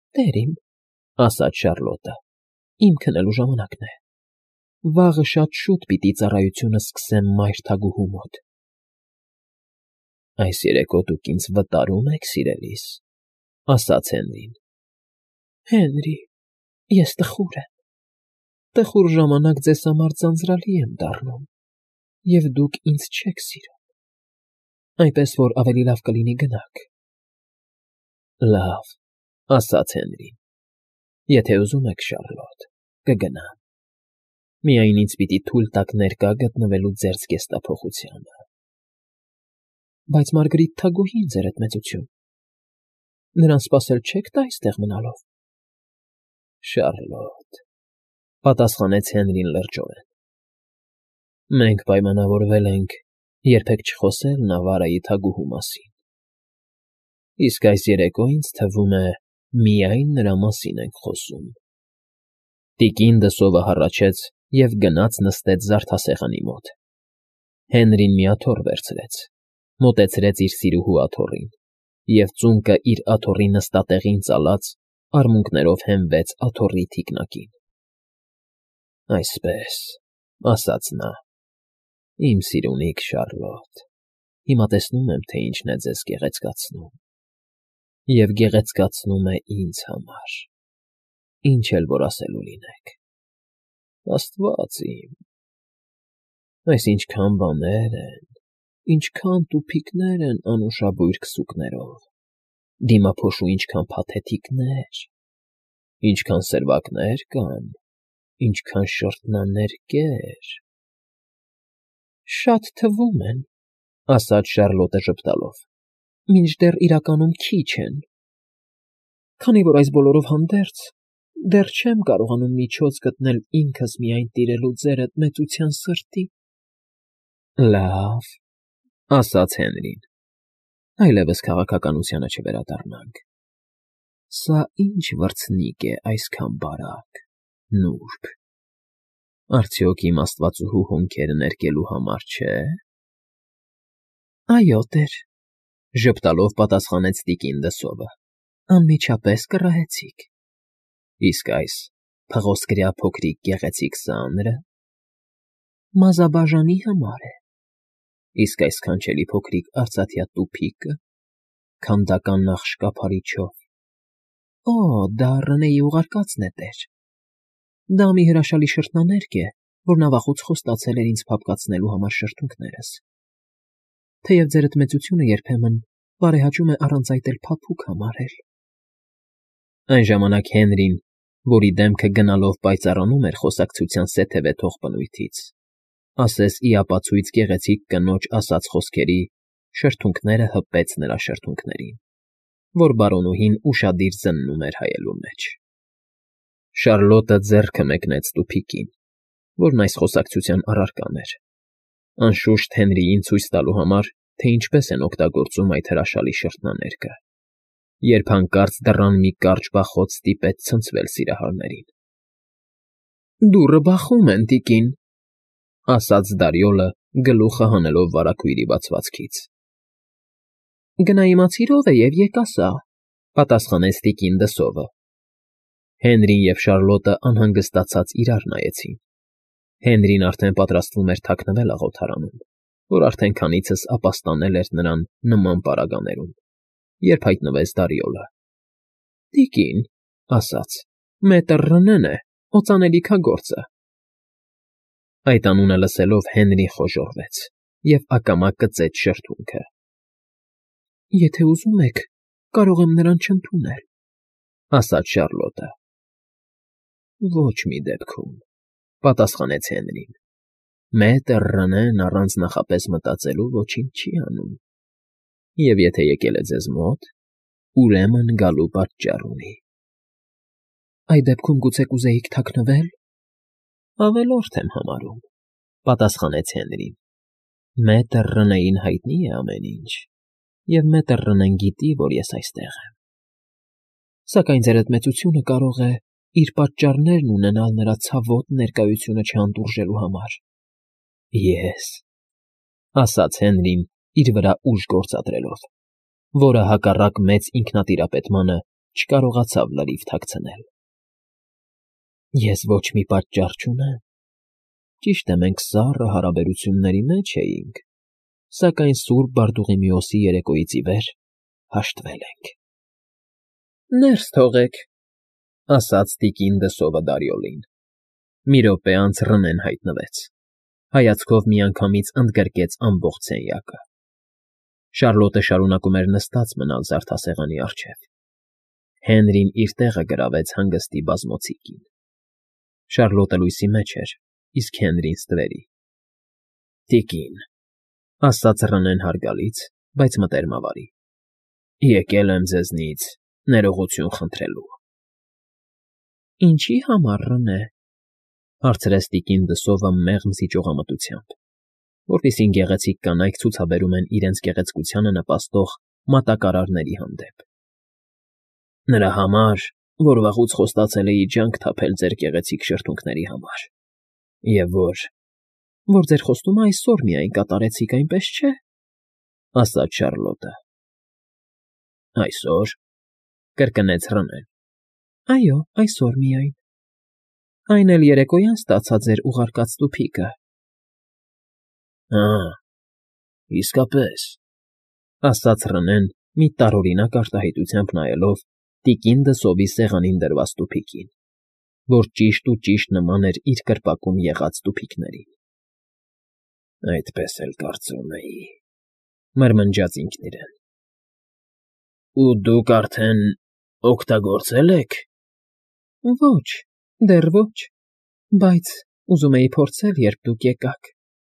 Տերիմ, ասաց Շարլոտը, իմ քնելու ժամանակն է։ Վաղը շատ շուտ պիտի ծառայությունը սկսեմ մայր թագուհու մոտ։ Այս երեկո դուք ինձ վտարում եք, սիրելիս, ասաց Հենրին։ Հենրի, ես տխուր եմ։ Տխուր ժամանակ ձեզ համար ձանձրալի եմ դառնում, և դուք ինձ չեք սիրում։ Այնպես որ ավելի լավ կլինի գնաք։ Լավ, ասաց Հենրին։ Եթե ուզում եք, Շարլոտ, կգնամ։ Միայն ինձ պիտի թույլ տաք ներկա գտնվելու ձեր զգեստափոխությանը։ Բայց Մարգարիտ թագուհին, ձերդ մեծություն, նրան սպասել չեք տա այստեղ մնալով։ Շարլոտ, պատասխանեց Հենրին լրջորեն։ Մենք պայմանավորվել ենք երբեք չխոսել Նավարայի թագուհու մասին։ Իսկ այս երեկո ինձ թվում է միայն նրա մասին ենք խոսում։ Տիկին դսովը հառաչեց և գնաց նստեց զարդասեղանի մոտ։ Հենրին մի աթոռ վերցրեց, մոտեցրեց իր սիրուհու աթոռին և ծունկը իր աթոռի նստատեղին ծալած արմունկներով հենվեց աթոռի թիկնակին։ Այսպես, ասաց նա, իմ սիրունիկ Շարլոտ, հիմա տեսնում եմ, թե ինչն է ձեզ գեղեցկացնում, և գեղեցկացնում է ինձ համար, ինչ էլ որ ասելու լինեք։ Աստված իմ, այս ինչքան բաներ են, ինչքան տուփիկներ են անուշաբույր քսուկներով, դիմափոշու ինչքան փաթեթիկներ, ինչքան սրվակներ կան, ինչքան շրթնաներկեր։ Շատ թվում են, ասաց Շարլոտը ժպտալով, մինչդեռ իրականում քիչ են։ Քանի որ այս բոլորով հանդերձ դեռ չեմ կարողանում միջոց գտնել ինքս միայն տիրելու ձերդ մեծության սրտի։ Լավ, ասաց Հենրին, այլևս քաղաքականությանը չվերադառնանք։ Սա ինչ վրձնիկ է այսքան բարակ, նուրբ։ Արդյոք իմ աստվածուհու հոնքերը ներկելու համար չէ։ Այո, տեր, ժպտալով պատասխանեց տիկին դսովը, անմիջապես կռահեցիք։ Իսկ այս փղոսկրյա փոքրիկ գեղեցիկ սանրը մազաբաժանի համար է։ Իսկ այս սքանչելի փոքրիկ արծաթյա տուփիկը քանդական նախշկափարիչով։ Օ, դա Ռնեի ուղարկածն է, տեր։ Դա մի հրաշալի շրթնաներկ է, որ նա վաղուց խոստացել էր ինձ փափկացնելու համար շրթունքներս։ Թեև ձերդ մեծությունը երբեմն բարեհաճում է առանց այդ էլ փափուկ համարել։ Այն ժամանակ Հենրին, որի դեմքը գնալով պայծառանում էր խոսակցության սեթևեթող բնույթից, ասես ի ապացույց գեղեցիկ կնոջ ասած խոսքերի, շրթունքները հպեց նրա շրթունքներին, որ բարոնուհին ուշադիր զննում էր հայելու մեջ։ Շարլոտը ձեռքը մեկնեց տուփիկին, որն այս խոսակցության առարկան էր, անշուշտ Հենրիին ցույց տալու համար, թե ինչպես են օգտագործում այդ հրաշալի շրթնաներկը, երբ հանկարծ դռան մի կարճ բախոտ ստիպեց ցնցվել սիրահարներին։ Դուռը բախում են, տիկին, ասաց Դարիոլը, գլուխը հանելով վարագույրի բացվածքից։ Գնա իմացիր ով է և եկա սա, պատասխանեց տիկին դսովը։ Հենրին և Շարլոտը անհանգստացած իրար նայեցին։ Հենրին արդեն պատրաստվում էր թաքնվել աղոթարանում, որ արդեն քանիցս ապաստանել էր նրան նման պարագաներում, երբ հայտնվեց Դարիոլը։ Տիկին, ասաց, մետր Ռնեն է, օծանելիքագործը։ Այդ անունը լսելով Հենրին խոժոռվեց և ակամա կծեց շրթունքը։ Եթե ուզում եք, կարող եմ նրան չընդունել, ասաց Շարլոտը։ Ոչ մի դեպքում, պատասխանեց Հենրին։ Մետր Ռնեն առանց նախապես մտածելու ոչինչ չի անում։ Եվ եթե եկել է ձեզ մոտ, ուրեմն գալու պատճառ ունի։ Այդ դեպքում գուցե կուզեիք թաքնվել։ Ավելորդ եմ համարում, պատասխանեց Հենրին։ Մետր Ռնեին հայտնի է ամեն ինչ, և մետր Ռնեն գիտի, որ ես այստեղ եմ։ Սակայն ձերդ մեծությունը կարող է իր պատճառներն ունենալ նրա ցավոտ ներկայությունը չհանդուրժելու համար։ Ես, ասաց Հենրին իր վրա ուժ գործադրելով, որը հակառակ մեծ ինքնատիրապետմանը չկարողացավ լրիվ թաքցնել։ Ես ոչ մի պատճառ չունեմ։ Ճիշտ է, մենք սառը հարաբերությունների մեջ էինք, սակայն Սուրբ Բարդուղիմեոսի երեկոյից ի վեր հաշտվել ենք։ Ներս թողեք, ասաց տիկին դսովը Դարիոլին։ Մի րոպե անց Ռնեն հայտնվեց։ Հայացքով միանգամից ընդգրկեց ամբողջ սենյակը։ Շարլոտը շարունակում էր նստած մնալ զարդասեղանի առջև։ Հենրին իր տեղը գրավեց հանգստի բազմոցիկին։ Շարլոտը լույսի մեջ էր, իսկ Հենրին ստվերի։ Տիկին, ասաց Ռնեն հարգալից, բայց մտերմավարի։ Եկել եմ ձեզնից ներողություն խնդրելու։ Ինչի համար, Ռնե, հարցրեց տիկին դսովը մեղմ զիջողամտությամբ, որպեսզի գեղեցիկ կանայք ցուցաբերում են իրենց գեղեցկությանը նպաստող մատակարարների հանդեպ։ Նրա համար, որ վաղուց խոստացել էի ջանք թափել ձեր գեղեցիկ շրթունքների համար, և որ ձեր խոստումը այսօր միայն կատարեցիք, այնպես չէ, ասաց Շարլոտը։ Այսօր, կրկնեց Ռնեն։ Այո, այսօր միայն։ Այն էլ երեկոյան ստացա ձեր ուղարկած տուփիկը։ Իսկապես, ասաց Ռնեն մի տարօրինակ արտահայտությամբ նայելով տիկին դսովի սեղանին դրված տուփիկին, որ ճիշտ նման էր իր կրպակում եղած տուփիկներին։ Այդպես էլ կարծում էի, մրմնջաց ինքն իրեն։ Ու դուք արդեն օգտագործել եք։ Ոչ, դեռ ոչ, բայց ուզում էի փորձել, երբ դուք եկաք։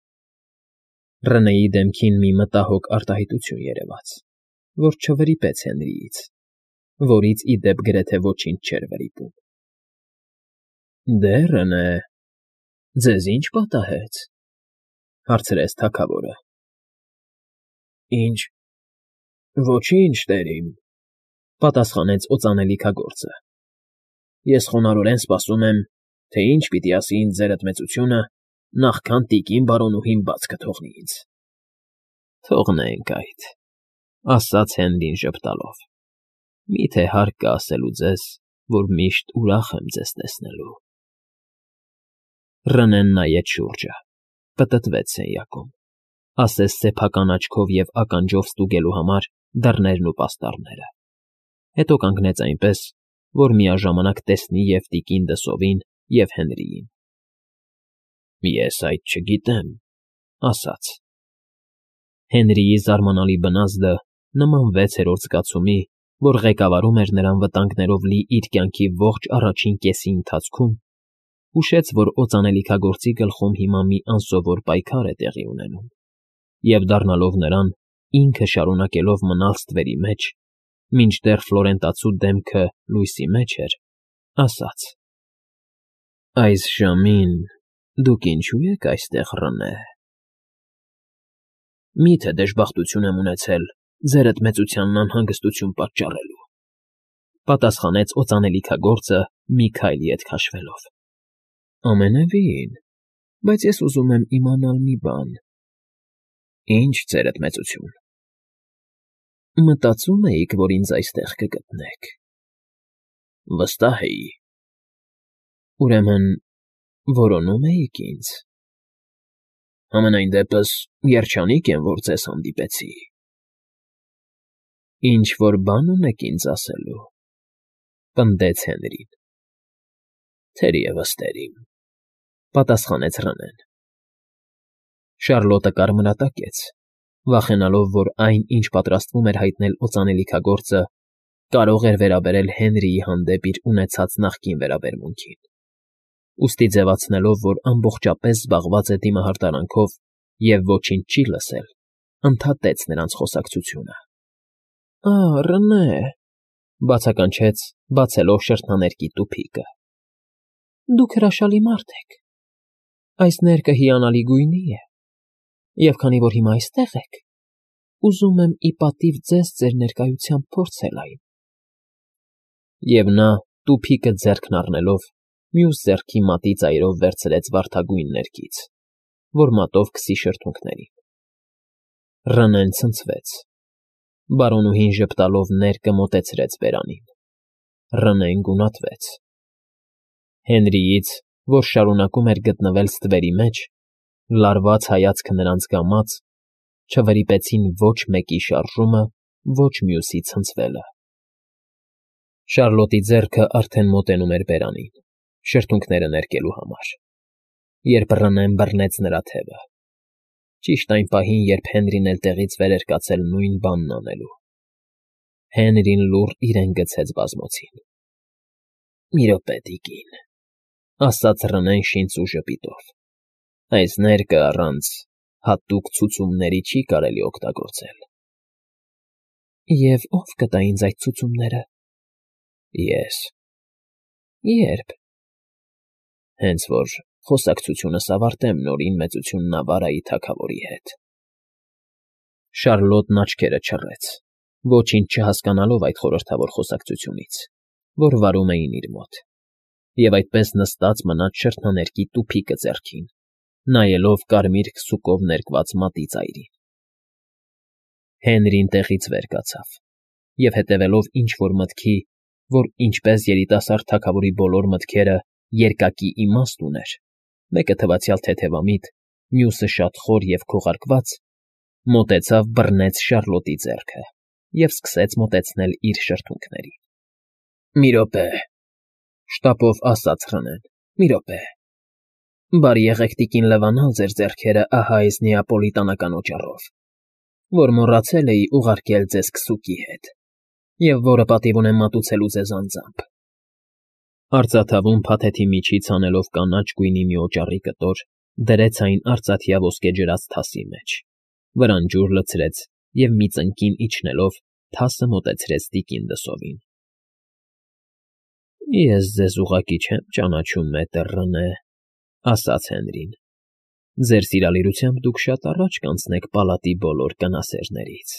Ռնեի դեմքին մի մտահոգ արտահայտություն երևաց, որ չվրիպեց Հենրիից, որից ի դեպ գրեթե ոչինչ չէր վրիպում։ Դե, Ռնե, ձեզ ինչ պատահեց, հարցրեց թագավորը։ Ինչ, ոչինչ, տերիմ, պատասխանեց օծանելիքագործը։ Ես խոնարհորեն սպասում եմ, թե ինչ պիտի ասի ինձ ձերդ մեծությունը, նախքան տիկին բարոնուհին բաց կթողնի ինձ։ Թողնենք այդ, ասաց Հենրին ժպտալով։ Միթե հարկ կա ասելու ձեզ, որ միշտ ուրախ եմ ձեզ տեսնելու։ Ռնեն նայեց շուրջը, պտտվեց սենյակում, ասես սեփական աչքով և ականջով ստուգելու համար դռներն ու պաստառները, հետո կանգնեց այնպես, որ միաժամանակ տեսնի և տիկին դսովին, և Հենրիին։ Ես այդ չգիտեմ, ասաց։ Հենրիի զարմանալի բնազդը նման վեցերորդ զգացումի, որ ղեկավարում էր նրան վտանգներով լի իր կյանքի ողջ առաջին կեսի ընթացքում, հուշեց, որ օծանելիքագործի գլխում հիմա մի անսովոր պայքար է տեղի ունենում, և դառնալով նրան, ինքը շարունակելով մնալ ստվերի մեջ, մինչդեռ Ֆլորենտացու դեմքը լույսի մեջ էր, ասաց. Այս ժամին դուք ինչու եք այստեղ, Ռնե։ Միթե դժբախտություն եմ ունեցել ձերդ մեծությանն անհանգստություն պատճառելու, պատասխանեց օծանելիքագործը մի քայլ ետ քաշվելով։ Ամենևին, բայց ես ուզում եմ իմանալ մի բան։ Ինչ ձերդ մեծություն։ Մտածում էիք, որ ինձ այստեղ կգտնեք։ Վստահ էի։ Ուրեմն որոնում էիք ինձ։ Համենայն դեպս երջանիկ եմ, որ ձեզ հանդիպեցի։ Ինչ-որ բան ունեք ինձ ասելու, պնդեց Հենրին։ Թերևս, տերիմ, պատասխանեց Ռնեն։ Շարլոտը կարմրատակեց, վախենալով, որ այն, ինչ պատրաստվում էր հայտնել օծանելիքագործը, կարող էր վերաբերել Հենրիի հանդեպ իր ունեցած նախկին վերաբերմունքին։ Ուստի ձևացնելով, որ ամբողջապես զբաղված է դիմահարտարանքով և ոչինչ չի լսել, ընդհատեց նրանց խոսակցությունը։ Ռնե, բացականչեց, բացելով շրթաներկի տուփիկը։ Դուք հրաշալի մարդ եք։ Այս ներկը հիանալի գույնի է, և քանի որ հիմա այստեղ եք, ուզում եմ ի պատիվ ձեզ ձեր ներկայությամբ փորձել այն։ Եվ նա, տուփիկը ձեռքն առնելով, մյուս ձեռքի մատի ծայրով վերցրեց վարդագույն ներկից, որ մատով քսի շրթունքներին։ Ռնեն ցնցվեց։ Բարոնուհին ժպտալով ներկը մոտեցրեց բերանին։ Ռնեն գունատվեց։ Հենրիից, որ շարունակում էր գտնվել ստվերի մեջ, լարված հայացքը նրանց գամած, չվրիպեցին ոչ մեկի շարժումը, ոչ մյուսի ցնցվելը։ Շարլոտի ձեռքը արդեն մոտենում էր բերանին, շրթունքները ներկելու համար, երբ Ռնեն բռնեց նրա թևը, ճիշտ այն պահին, երբ Հենրին էլ տեղից վեր էր կացել նույն բանն անելու։ Հենրին լուռ իրեն գցեց բազմոցին։ «Մի րոպե, տիկին», ասաց Ռնեն շինց ու ժպիտով։ «Այս ներկը առանց հատուկ ցուցումների չի կարելի օգտագործել»։ «Եվ ո՞վ կտա ինձ այդ ցուցումները»։ «Ես»։ «Ե՞րբ»։ «Հենց որ խոսակցությունս ավարտեմ Նորին Մեծություն Նավարայի թագավորի հետ»։ Շարլոտն աչքերը չռեց, ոչինչ չհասկանալով այդ խորհրդավոր խոսակցությունից, որ վարում էին իր մոտ, և այդպես նստած մնաց շրթնաներկի տուփիկը ձեռքին, նայելով կարմիր քսուկով ներկված մատի ծայրին։ Հենրին տեղից վեր կացավ, և հետևելով ինչ-որ մտքի, որ ինչպես երիտասարդ թագավորի բոլոր մտքերը երկակի իմաստ ուներ, մեկը թվացյալ թեթևամիտ, մյուսը շատ խոր և քողարկված, մոտեցավ բռնեց Շարլոտի ձեռքը և սկսեց մոտեցնել իր շրթունքներին։ «Մի րոպե», շտապով ասաց Ռնեն, «մի րոպե։ Բարի եղեք տիկին լվանալ ձեր ձեռքերը ահա այս նեապոլիտանական օճառով, որ մոռացել էի ուղարկել ձեզ քսուկի հետ, և որը պատիվ ունեմ մատուցելու ձեզ անձամբ»։ Արծաթավուն փաթեթի միջից հանելով կանաչ գույնի մի օճառի կտոր, դրեց այն արծաթյա ոսկե ջրած թասի մեջ, վրան ջուր լցրեց և մի ծնկին իջնելով թասը մոտեցրեց տիկին դսովին։ «Ես ձեզ ուղղակի չեմ ճանաչում, մետր Ռնե», ասաց Հենրին։ «Ձեր սիրալիրությամբ դուք շատ առաջ կանցնեք պալատի բոլոր կնասերներից»։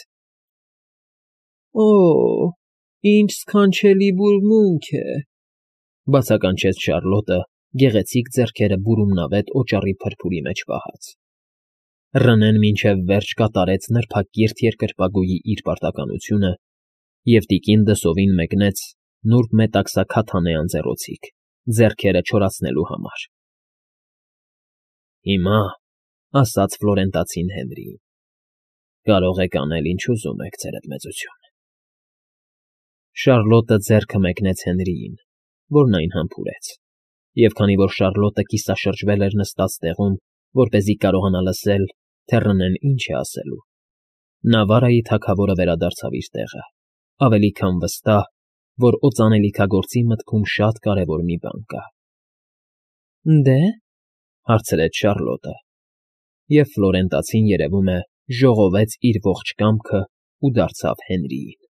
«Օ՜, ինչ սքանչելի բուրմունք է», բացականչեց Շարլոտը, գեղեցիկ ձեռքերը բուրումնավետ օճառի փրփուրի մեջ պահած։ Ռնեն մինչև վերջ կատարեց նրբակիրթ երկրպագուի իր պարտականությունը և տիկին դսովին մեկնեց նուրբ մետաքսաքաթանե անձեռոցիկ, ձեռքերը չորացնելու համար։ «Հիմա», ասաց ֆլորենտացին Հենրիին, «կարող եք անել, ինչ ուզում եք, ձերդ մեծություն»։ Շարլոտը ձեռքը մեկնեց Հենրիին, որն այն համբուրեց, և քանի որ Շարլոտը կիսաշրջվել էր նստած տեղում, որպեսզի կարողանա լսել, թե Ռնեն ինչ է ասելու, Նավարայի թագավորը վերադարձավ իր տեղը, ավելի քան վստահ, որ օծանելիքագործի մտքում շատ կարևոր մի բան կա։ «Դե՞», հարցրեց Շարլոտը, և ֆլորենտացին, երևում է, ժողովեց իր ողջ կամքը ու դարձավ Հենրիին։